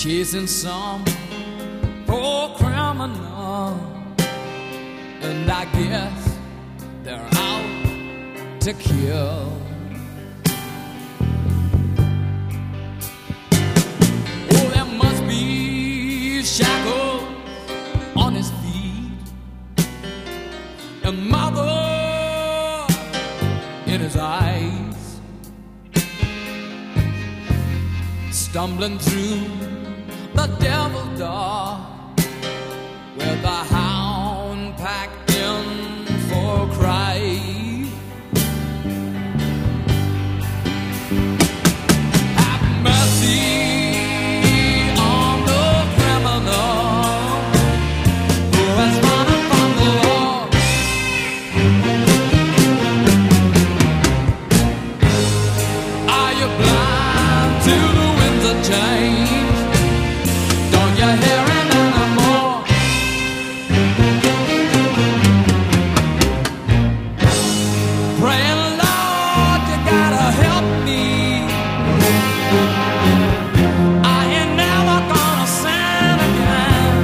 chasing some poor criminal, and I guess they're out to kill. Oh, there must be shackles on his feet and mother in his eyes, stumbling through the devil's door with a hound packed in for a cry. Have mercy on the criminal who has run from the law. Are you blind to the winds of change? Don't you hear it anymore? Praying, Lord, you gotta help me. I ain't never gonna sin again.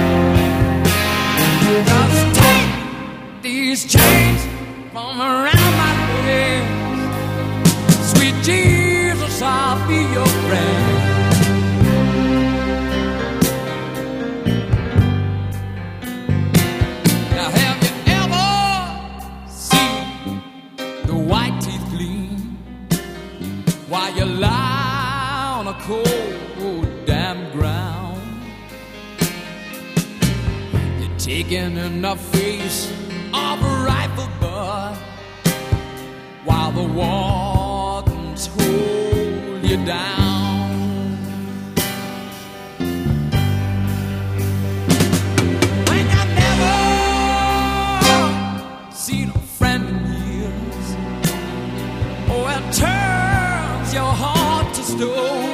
Just take these chains from around my legs. Sweet Jesus, I'll be your friend. Now, have you ever seen the white teeth gleam while you lie on a cold, damn ground? You're taking in the face of a rifle butt while the wardens hold you down. When you never seen a friend in years, oh, it turns your heart to stone.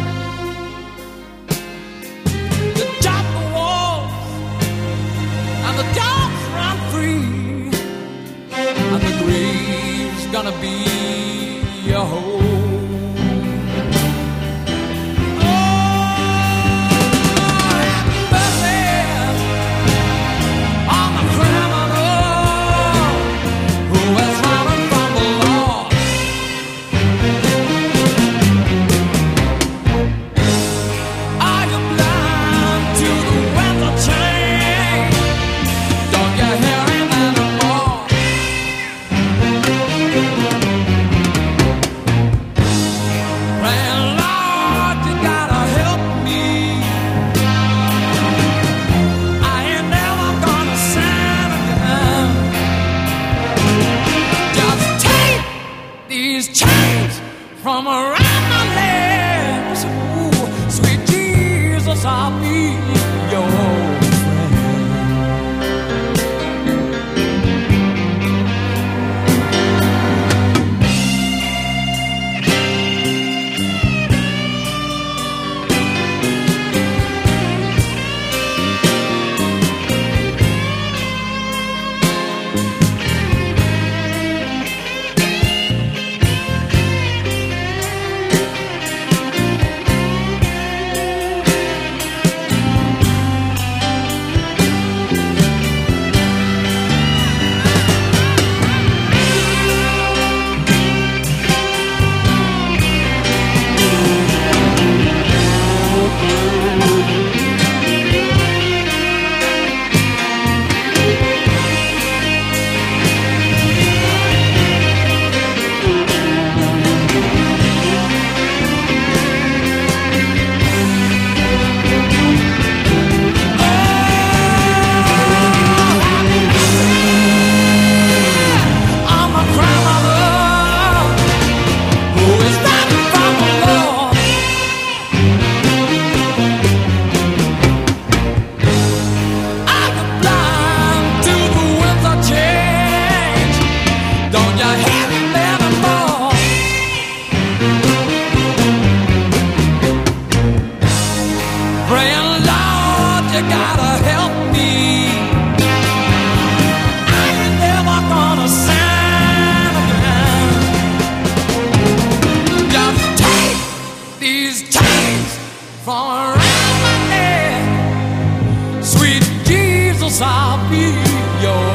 You jump the walls and the dogs run free, and the grave's gonna be your home. From around my legs, ooh, sweet Jesus, I'll be your friend. These chains from around I'll be yours.